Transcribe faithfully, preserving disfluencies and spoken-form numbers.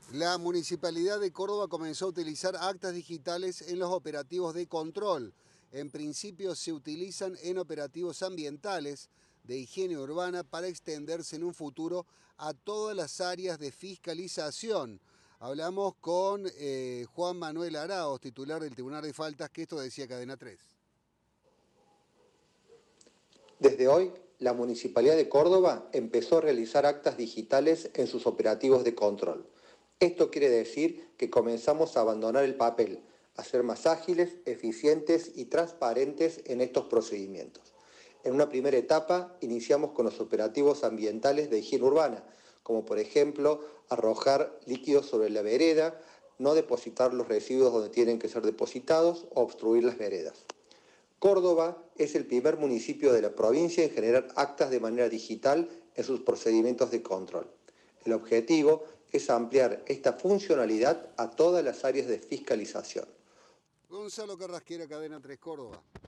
La Municipalidad de Córdoba comenzó a utilizar actas digitales en los operativos de control. En principio se utilizan en operativos ambientales de higiene urbana para extenderse en un futuro a todas las áreas de fiscalización. Hablamos con eh, Juan Manuel Araos, titular del Tribunal de Faltas, que esto decía Cadena tres. Desde hoy, la Municipalidad de Córdoba empezó a realizar actas digitales en sus operativos de control. Esto quiere decir que comenzamos a abandonar el papel, a ser más ágiles, eficientes y transparentes en estos procedimientos. En una primera etapa, iniciamos con los operativos ambientales de higiene urbana, como por ejemplo arrojar líquidos sobre la vereda, no depositar los residuos donde tienen que ser depositados o obstruir las veredas. Córdoba es el primer municipio de la provincia en generar actas de manera digital en sus procedimientos de control. El objetivo es ampliar esta funcionalidad a todas las áreas de fiscalización. Gonzalo Carrasquera, Cadena tres, Córdoba.